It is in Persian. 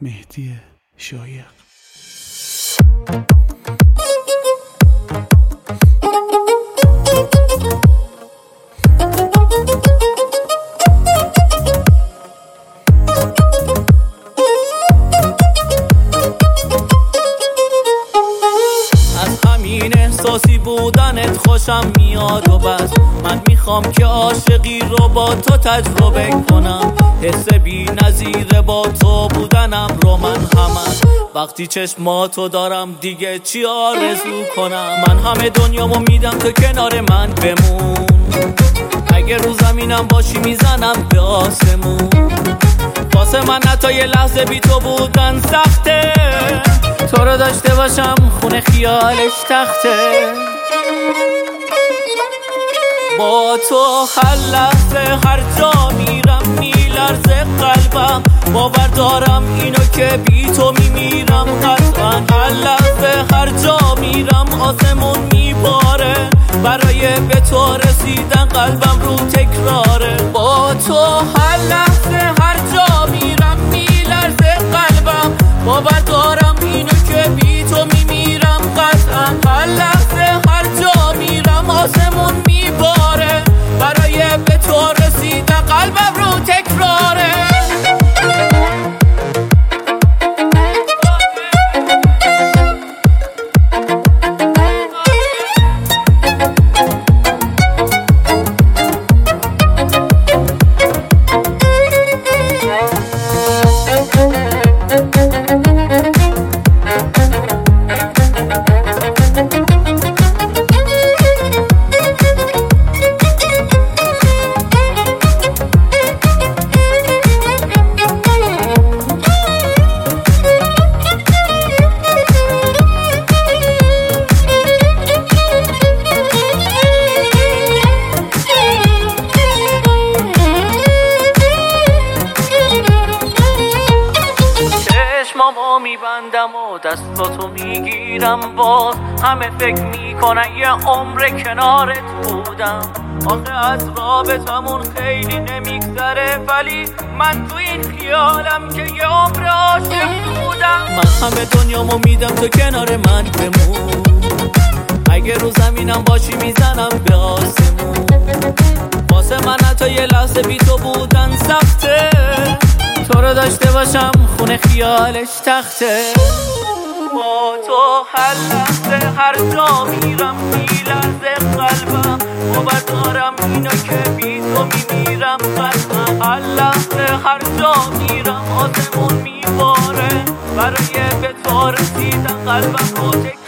مهدی شایق. احساسی بودنت خوشم میاد و بس من میخوام که عاشقی رو با تو تجربه کنم. حس بی نظیره با تو بودنم رو من همه وقتی چشماتو دارم دیگه چی آرزو کنم. من همه دنیامو میدم تو کنار من بمون، اگه رو زمینم باشی میزنم به آسمون. واسه من حتی یه لحظه بی تو بودن سخته، تو رو داشته باشم خونه خیالش تخته. با تو هر لحظه هر جا میرم میلرزه قلبم، باور دارم اینو که بی تو میمیرم قطعا. هر لحظه هر جا میرم آسمون میباره، برای به تو رسیدن قلبم رو تکراره. با تو هر لحظه هر جا میرم میلرزه قلبم، باور دارم اینو که بی تو میمیرم قطعا. هر لحظه هر جا میرم آسمون میباره، برای به تو رسیدن قلبم رو تکراره. چشمامو میبندم و دستاتو میگیرم، باز همه فکر میکنن یه عمر کنارت بودم. آخه از رابطمون خیلی نمیگذره، ولی من تو این خیالم که یه عمر عاشق بودم. من همه دنیامو میدم تو کنار من بمون، اگه رو زمینم باشی میزنم به آسمون. واسه من حتی یه لحظه بی تو بودن سخته، تو رو داشته باشم خونه خیالش تخته. با تو هر لحظه هر جا میرم میلرزه قلبم، باور دارم اینو که بی تو میمیرم قطعا. هر لحظه هر جا میرم آسمون میباره، برای به تو رسیدن قلبم رو